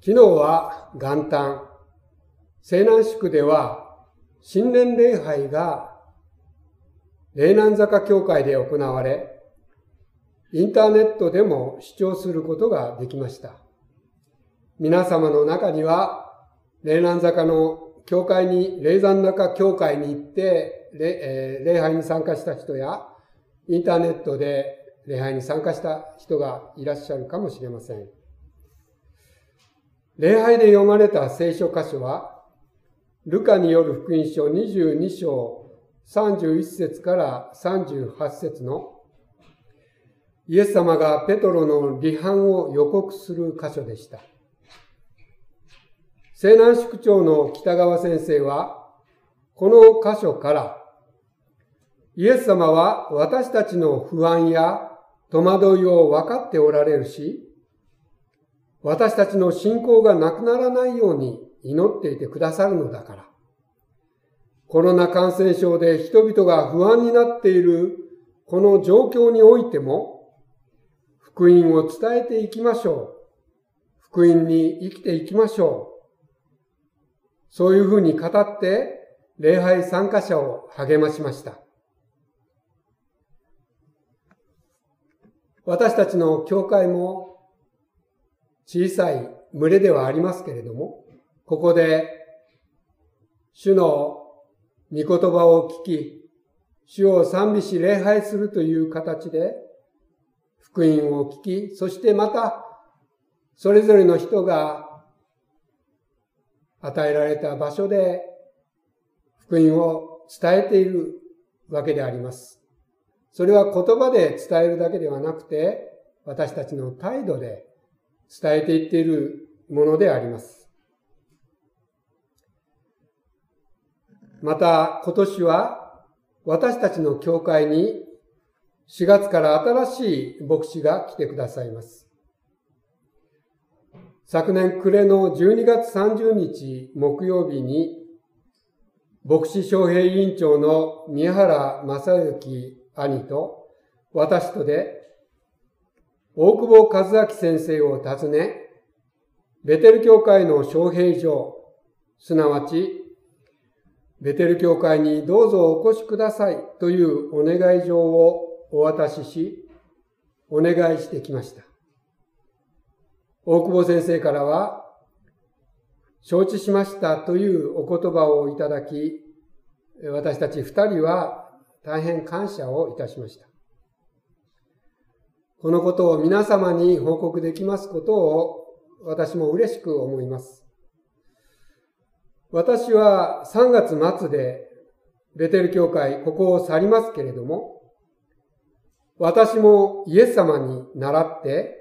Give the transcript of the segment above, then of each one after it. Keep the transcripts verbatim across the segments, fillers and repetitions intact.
昨日は元旦、西南宿では新年礼拝が霊南坂教会で行われ、インターネットでも視聴することができました。皆様の中には、霊南坂の教会に、霊山坂教会に行って礼、えー、礼拝に参加した人や、インターネットで礼拝に参加した人がいらっしゃるかもしれません。礼拝で読まれた聖書箇所は、ルカによる福音書にじゅうに章さんじゅういち節からさんじゅうはち節のイエス様がペトロの離反を予告する箇所でした。西南宿長の北川先生は、この箇所から、イエス様は私たちの不安や戸惑いを分かっておられるし、私たちの信仰がなくならないように祈っていてくださるのだから。コロナ感染症で人々が不安になっているこの状況においても、福音を伝えていきましょう。福音に生きていきましょう。そういうふうに語って礼拝参加者を励ましました。私たちの教会も小さい群れではありますけれども、ここで主の御言葉を聞き、主を賛美し礼拝するという形で福音を聞き、そしてまたそれぞれの人が与えられた場所で福音を伝えているわけであります。それは言葉で伝えるだけではなくて、私たちの態度で伝えていっているものであります。また今年は私たちの教会にしがつから新しい牧師が来てくださいます。昨年暮れのじゅうにがつさんじゅうにち木曜日に牧師招聘委員長の宮原正幸兄と私とで大久保和明先生を訪ね、ベテル教会の招聘状、すなわちベテル教会にどうぞお越しくださいというお願い状をお渡しし、お願いしてきました。大久保先生からは、承知しましたというお言葉をいただき、私たち二人は大変感謝をいたしました。このことを皆様に報告できますことを私も嬉しく思います。私はさんがつ末でベテル教会、ここを去りますけれども、私もイエス様に倣って、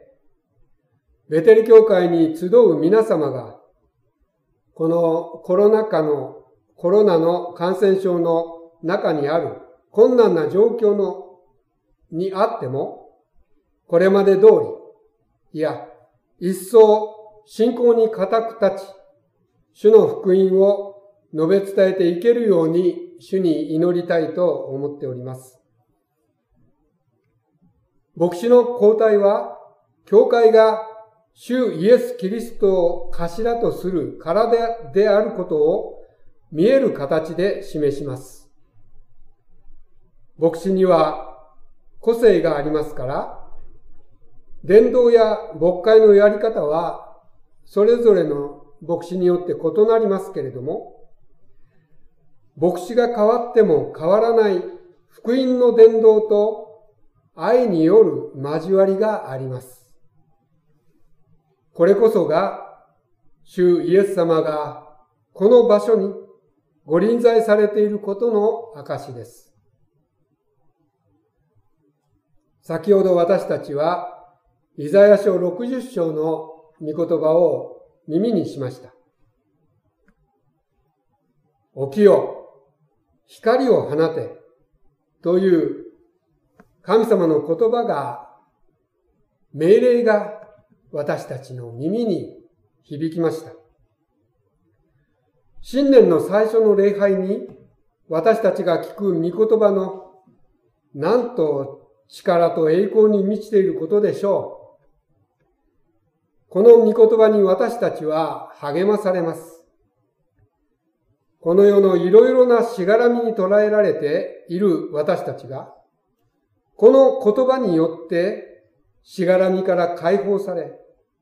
ベテル教会に集う皆様が、このコロナ禍の、コロナの感染症の中にある困難な状況のにあっても、これまで通り、いや、一層信仰に固く立ち、主の福音を述べ伝えていけるように主に祈りたいと思っております。牧師の交代は、教会が主イエス・キリストを頭とする体であることを見える形で示します。牧師には個性がありますから、伝道や牧会のやり方はそれぞれの牧師によって異なりますけれども、牧師が変わっても変わらない福音の伝道と愛による交わりがあります。これこそが主イエス様がこの場所にご臨在されていることの証です。先ほど私たちはイザヤ書ろくじゅっ章の御言葉を耳にしました。起きよ、光を放てという神様の言葉が、命令が私たちの耳に響きました。新年の最初の礼拝に私たちが聞く御言葉のなんと力と栄光に満ちていることでしょう。 この御言葉に私たちは励まされます。この世のいろいろなしがらみに捉えられている私たちが、この言葉によってしがらみから解放され、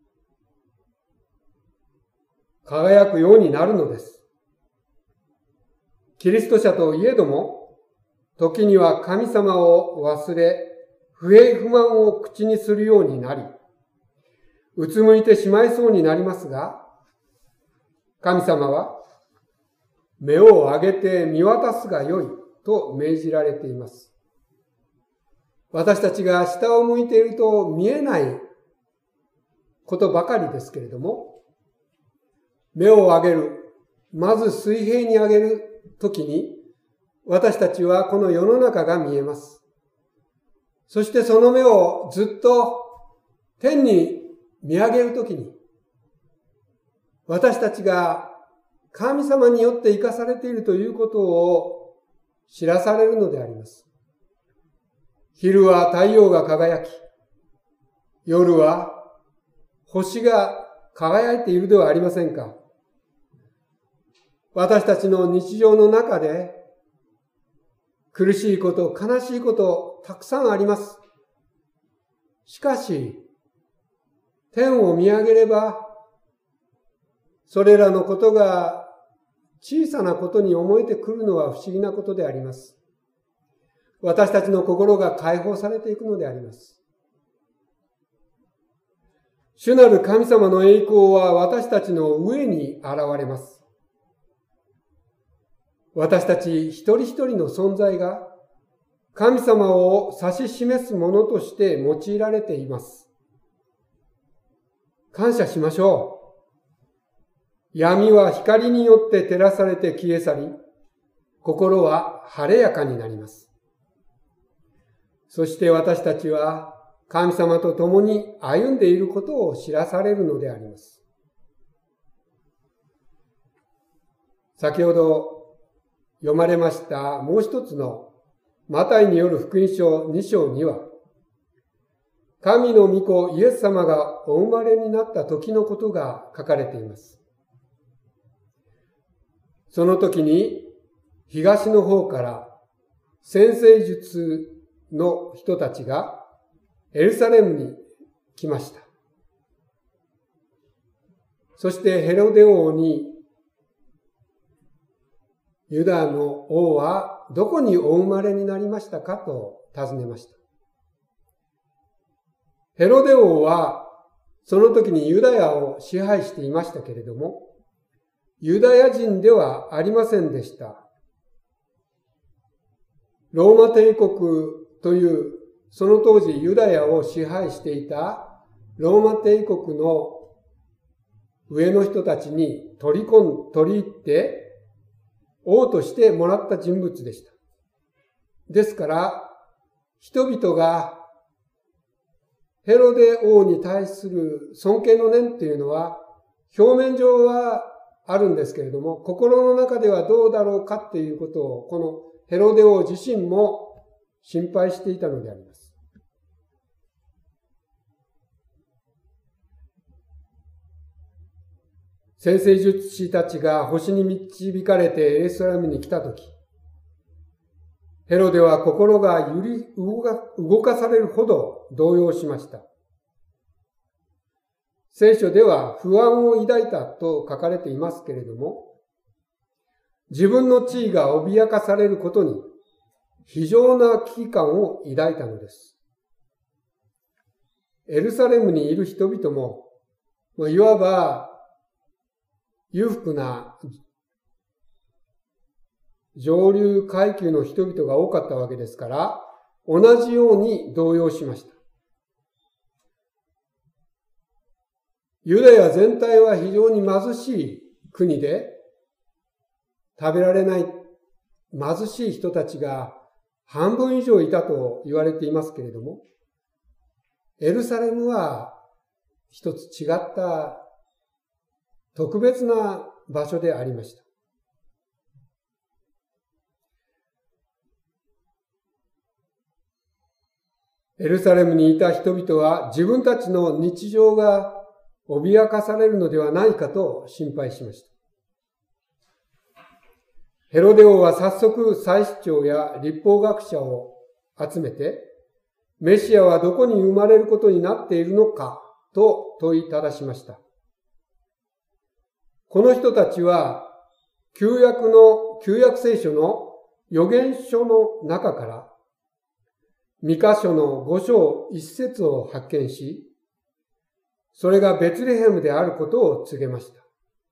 輝くようになるのです。キリスト者といえども、時には神様を忘れ、不平不満を口にするようになり、うつむいてしまいそうになりますが、神様は、目を上げて見渡すがよいと命じられています。私たちが下を向いていると見えないことばかりですけれども、目を上げる、まず水平に上げるときに、私たちはこの世の中が見えます。そしてその目をずっと天に見上げるときに、私たちが神様によって生かされているということを知らされるのであります。昼は太陽が輝き、夜は星が輝いているではありませんか。私たちの日常の中で苦しいこと、悲しいことたくさんあります。しかし、天を見上げれば、それらのことが小さなことに思えてくるのは不思議なことであります。私たちの心が解放されていくのであります。主なる神様の栄光は私たちの上に現れます。私たち一人一人の存在が神様を指し示すものとして用いられています。感謝しましょう。闇は光によって照らされて消え去り、心は晴れやかになります。そして私たちは神様と共に歩んでいることを知らされるのであります。先ほど読まれましたもう一つのマタイによる福音書に章には、神の御子イエス様がお生まれになった時のことが書かれています。その時に東の方から占星術の人たちがエルサレムに来ました。そしてヘロデ王に、ユダの王はどこにお生まれになりましたかと尋ねました。ヘロデ王はその時にユダヤを支配していましたけれども、ユダヤ人ではありませんでした。ローマ帝国というその当時ユダヤを支配していたローマ帝国の上の人たちに取り込ん、取り入って王としてもらった人物でした。ですから、人々がヘロデ王に対する尊敬の念というのは、表面上はあるんですけれども、心の中ではどうだろうかっていうことを、このヘロデ王自身も心配していたのであります。占星術師たちが星に導かれてエルサレムに来たとき、ヘロデは心が揺り動か、動かされるほど動揺しました。聖書では不安を抱いたと書かれていますけれども、自分の地位が脅かされることに非常な危機感を抱いたのです。エルサレムにいる人々も、いわば裕福な上流階級の人々が多かったわけですから、同じように動揺しました。ユダヤ全体は非常に貧しい国で、食べられない貧しい人たちが半分以上いたと言われていますけれども、エルサレムは一つ違った特別な場所でありました。エルサレムにいた人々は自分たちの日常が脅かされるのではないかと心配しました。ヘロデ王は早速祭司長や律法学者を集めて、メシアはどこに生まれることになっているのかと問いただしました。この人たちは旧約の、旧約聖書の預言書の中から、ミカ書の五章一節を発見し、それがベツレヘムであることを告げました。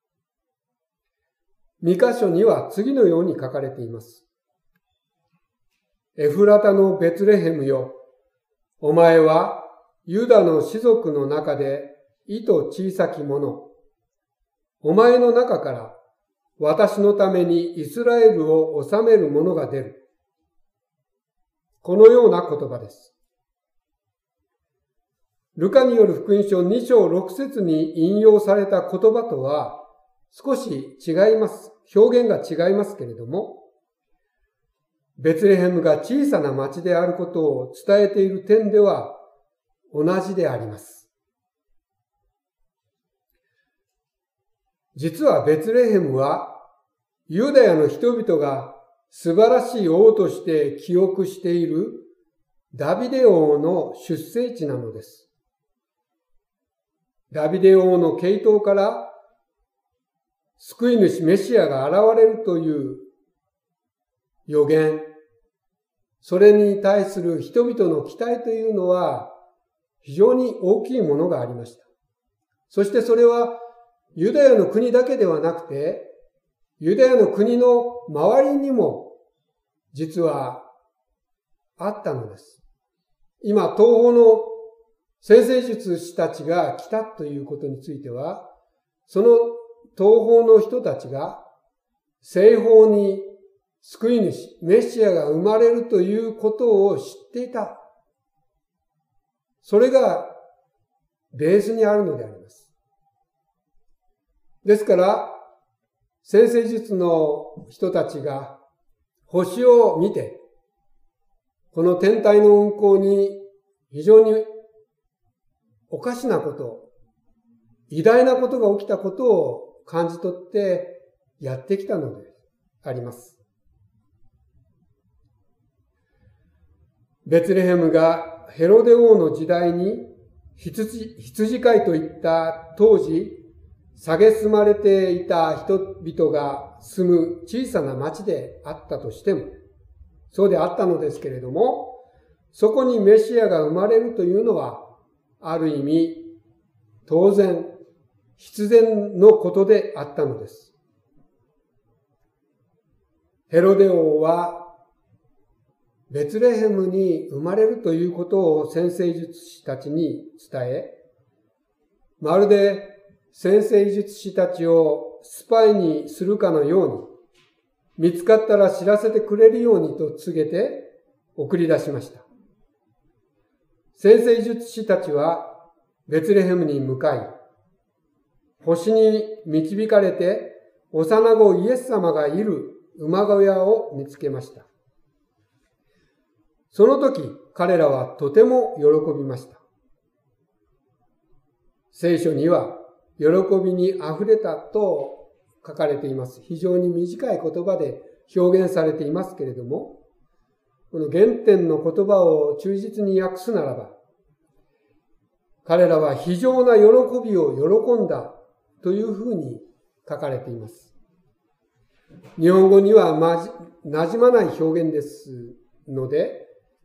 ミカ書には次のように書かれています。エフラタのベツレヘムよ、お前はユダの氏族の中で意図小さき者。お前の中から私のためにイスラエルを治める者が出る。このような言葉です。ルカによる福音書に章ろく節に引用された言葉とは少し違います。表現が違いますけれども、ベツレヘムが小さな町であることを伝えている点では同じであります。実はベツレヘムはユダヤの人々が素晴らしい王として記憶しているダビデ王の出生地なのです。ダビデ王の系統から救い主メシアが現れるという予言、それに対する人々の期待というのは非常に大きいものがありました。そしてそれはユダヤの国だけではなくて、ユダヤの国の周りにも実はあったのです。今、東方の占星術師たちが来たということについては、その東方の人たちが西方に救い主、メシアが生まれるということを知っていた。それがベースにあるのであります。ですから、占星術の人たちが星を見て、この天体の運行に非常におかしなこと、偉大なことが起きたことを感じ取ってやってきたのであります。ベツレヘムがヘロデ王の時代に羊、羊飼いといった当時、蔑まれていた人々が住む小さな町であったとしても、そうであったのですけれども、そこにメシアが生まれるというのは、ある意味、当然、必然のことであったのです。ヘロデ王は、ベツレヘムに生まれるということを占星術師たちに伝え、まるで占星術師たちをスパイにするかのように、見つかったら知らせてくれるようにと告げて送り出しました。占星術師たちはベツレヘムに向かい、星に導かれて幼子イエス様がいる馬小屋を見つけました。その時、彼らはとても喜びました。聖書には、喜びに溢れたと書かれています。非常に短い言葉で表現されていますけれども、この原点の言葉を忠実に訳すならば、彼らは非常な喜びを喜んだというふうに書かれています。日本語にはまじ、馴染まない表現ですので、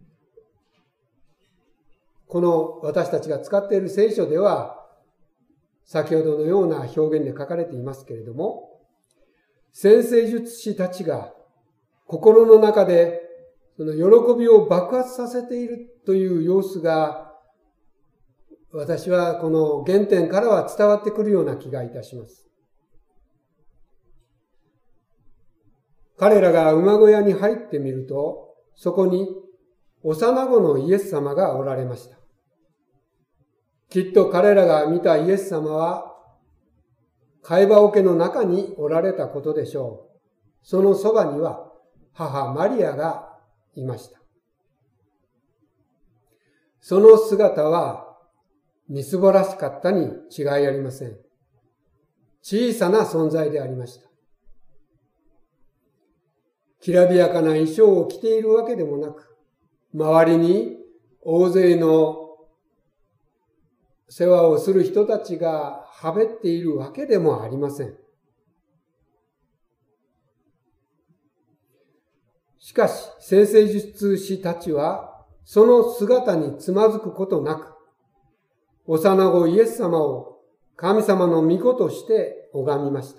この私たちが使っている聖書では、先ほどのような表現で書かれていますけれども、占星術師たちが心の中でその喜びを爆発させているという様子が、私はこの原点からは伝わってくるような気がいたします。彼らが馬小屋に入ってみると、そこに幼子のイエス様がおられました。きっと彼らが見たイエス様は、貝羽桶の中におられたことでしょう。そのそばには母マリアがいました。その姿はみすぼらしかったに違いありません。小さな存在でありました。きらびやかな衣装を着ているわけでもなく、周りに大勢の世話をする人たちがはべっているわけでもありません。しかし、占星術師たちは、その姿につまずくことなく、幼子イエス様を神様の御子として拝みました。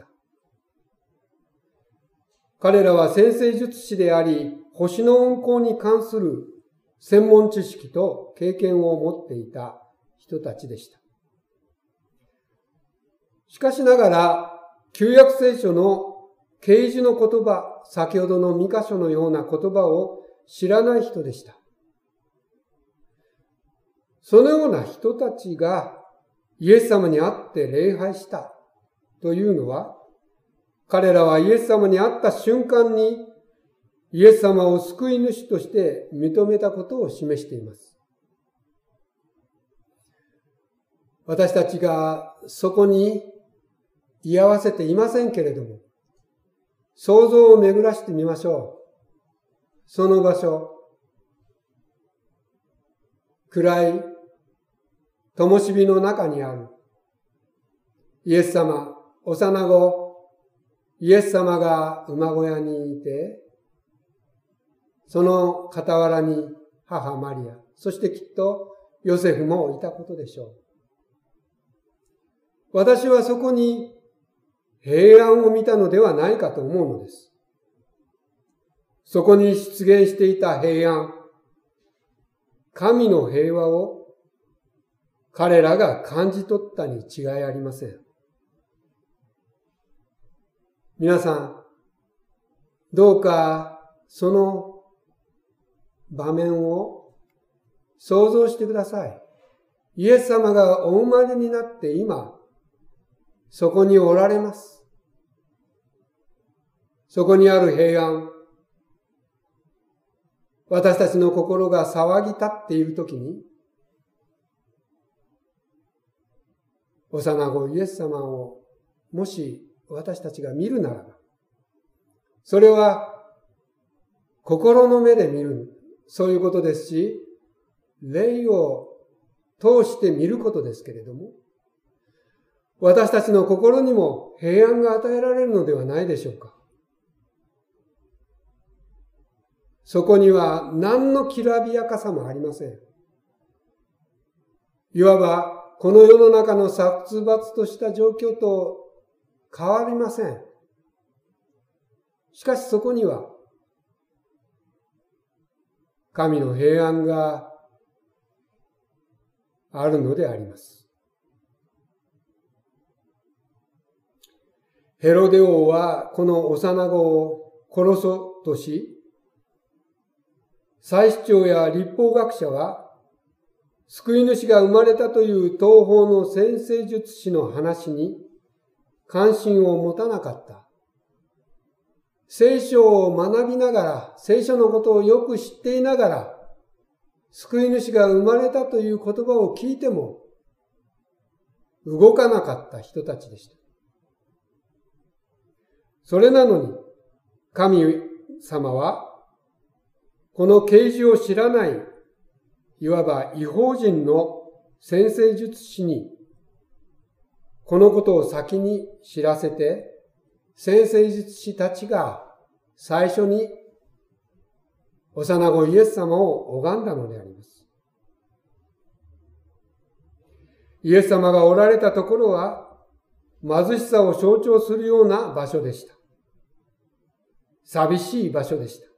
彼らは占星術師であり、星の運行に関する専門知識と経験を持っていた人たちでした。しかしながら、旧約聖書の啓示の言葉、先ほどのに箇所のような言葉を知らない人でした。そのような人たちがイエス様に会って礼拝したというのは、彼らはイエス様に会った瞬間にイエス様を救い主として認めたことを示しています。私たちがそこに居合わせていませんけれども、想像を巡らしてみましょう。その場所、暗い灯火の中にあるイエス様、幼子、イエス様が馬小屋にいて、その傍らに母マリア、そしてきっとヨセフもいたことでしょう。私はそこに平安を見たのではないかと思うのです。そこに出現していた平安、神の平和を彼らが感じ取ったに違いありません。皆さん、どうかその場面を想像してください。イエス様がお生まれになって今、そこにおられます。そこにある平安、私たちの心が騒ぎ立っているときに、幼子イエス様をもし私たちが見るならば、それは心の目で見る、そういうことですし、霊を通して見ることですけれども、私たちの心にも平安が与えられるのではないでしょうか。そこには何のきらびやかさもありません。いわばこの世の中の殺伐とした状況と変わりません。しかしそこには神の平安があるのであります。ヘロデ王はこの幼子を殺そうとし、祭司長や律法学者は救い主が生まれたという東方の占星術師の話に関心を持たなかった。聖書を学びながら、聖書のことをよく知っていながら、救い主が生まれたという言葉を聞いても動かなかった人たちでした。それなのに、神様は、この啓示を知らない、いわば異邦人の占星術師に、このことを先に知らせて、占星術師たちが最初に幼子イエス様を拝んだのであります。イエス様がおられたところは、貧しさを象徴するような場所でした。寂しい場所でした。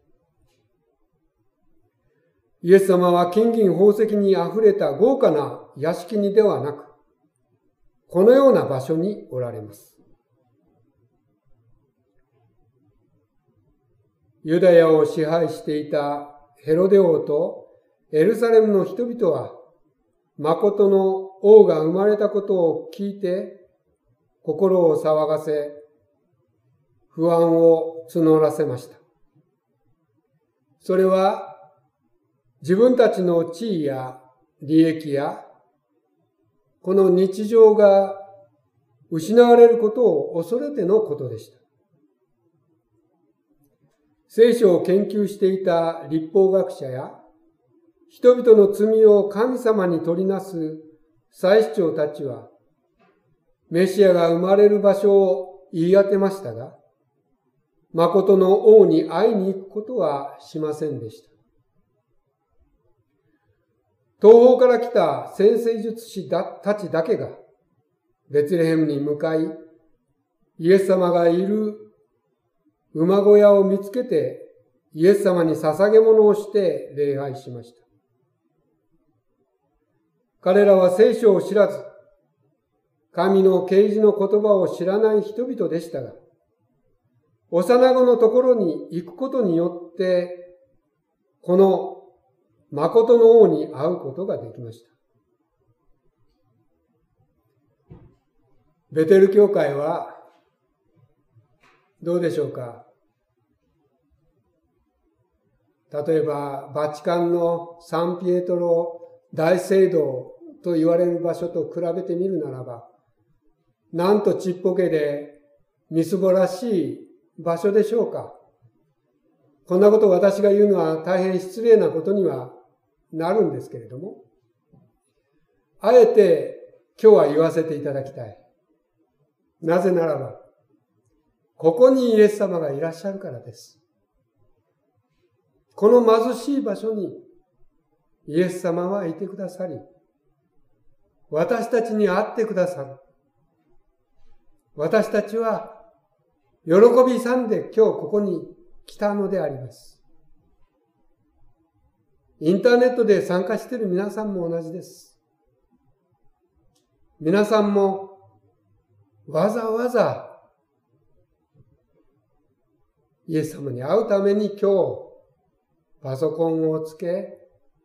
イエス様は金銀宝石にあふれた豪華な屋敷にではなく、このような場所におられます。ユダヤを支配していたヘロデ王とエルサレムの人々は、誠の王が生まれたことを聞いて、心を騒がせ、不安を募らせました。それは、自分たちの地位や利益やこの日常が失われることを恐れてのことでした。聖書を研究していた律法学者や、人々の罪を神様に取りなす祭司長たちは、メシアが生まれる場所を言い当てましたが、誠の王に会いに行くことはしませんでした。東方から来た占星術師たちだけが、ベツレヘムに向かい、イエス様がいる馬小屋を見つけて、イエス様に捧げ物をして礼拝しました。彼らは聖書を知らず、神の啓示の言葉を知らない人々でしたが、幼子のところに行くことによって、この誠の王に会うことができました。ベテル教会は、どうでしょうか。例えば、バチカンのサンピエトロ大聖堂と言われる場所と比べてみるならば、なんとちっぽけでみすぼらしい場所でしょうか。こんなことを私が言うのは大変失礼なことにはなるんですけれども、あえて今日は言わせていただきたい。なぜならば、ここにイエス様がいらっしゃるからです。この貧しい場所にイエス様はいてくださり、私たちに会ってくださる。私たちは喜び勇んで今日ここに来たのであります。インターネットで参加している皆さんも同じです。皆さんもわざわざイエス様に会うために今日パソコンをつけ、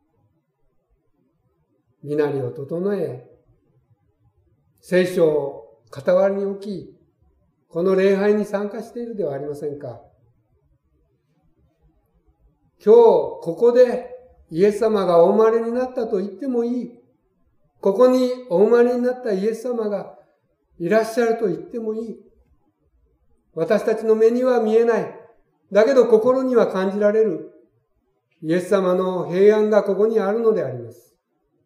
身なりを整え、聖書を傍らに置き、この礼拝に参加しているではありませんか。今日ここでイエス様がお生まれになったと言ってもいい。ここにお生まれになったイエス様がいらっしゃると言ってもいい。私たちの目には見えない。だけど心には感じられる。イエス様の平安がここにあるのであります。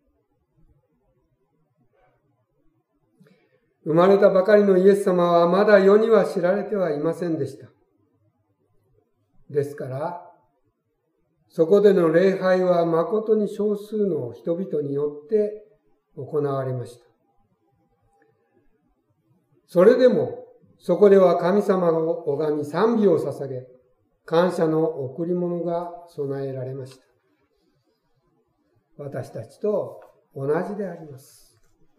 生まれたばかりのイエス様はまだ世には知られてはいませんでした。ですから、そこでの礼拝は誠に少数の人々によって行われました。それでも、そこでは神様を拝み賛美を捧げ、感謝の贈り物が備えられました。私たちと同じであります。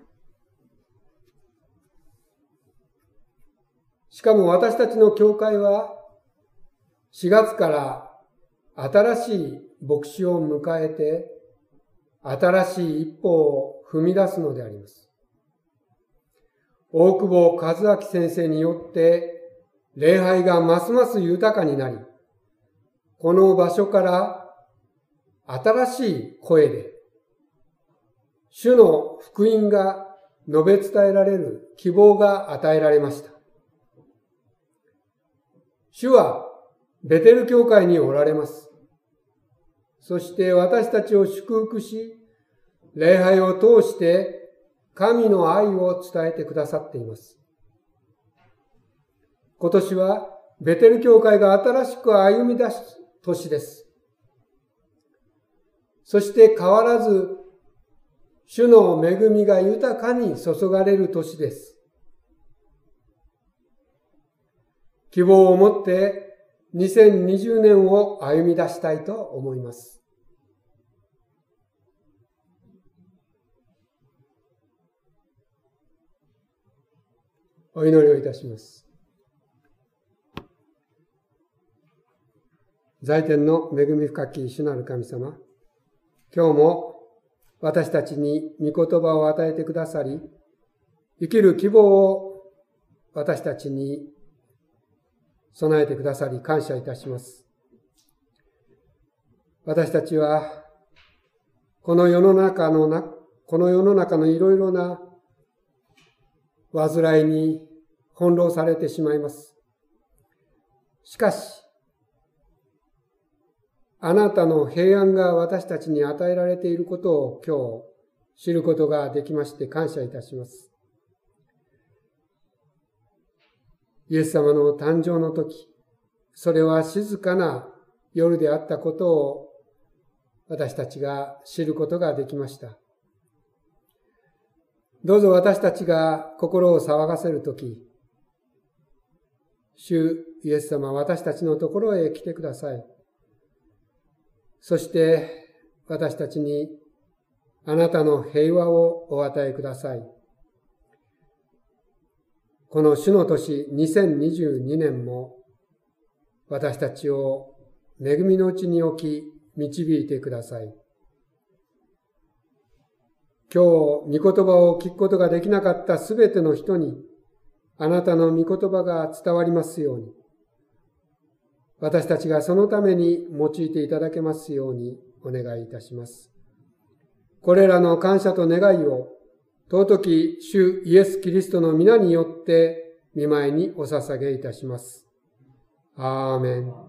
しかも私たちの教会はしがつから新しい牧師を迎えて新しい一歩を踏み出すのであります。大久保和明先生によって礼拝がますます豊かになり、この場所から新しい声で主の福音が述べ伝えられる希望が与えられました。主はベテル教会におられます。そして私たちを祝福し、礼拝を通して神の愛を伝えてくださっています。今年はベテル教会が新しく歩み出す年です。そして変わらず主の恵みが豊かに注がれる年です。希望を持ってにせんにじゅうねんを歩み出したいと思います。お祈りをいたします。在天の恵み深き主なる神様、今日も私たちに御言葉を与えてくださり、生きる希望を私たちに備えてくださり感謝いたします。私たちはこの世の中のな、この世の中のいろいろな煩いに翻弄されてしまいます。しかし、あなたの平安が私たちに与えられていることを今日知ることができまして感謝いたします。イエス様の誕生の時、それは静かな夜であったことを私たちが知ることができました。どうぞ私たちが心を騒がせるとき、主イエス様、私たちのところへ来てください。そして私たちにあなたの平和をお与えください。この主の年にせんにじゅうにねんも私たちを恵みのうちに置き導いてください。今日御言葉を聞くことができなかったすべての人にあなたの御言葉が伝わりますように、私たちがそのために用いていただけますようにお願いいたします。これらの感謝と願いを尊き主イエス・キリストの皆によって御前にお捧げいたします。アーメン。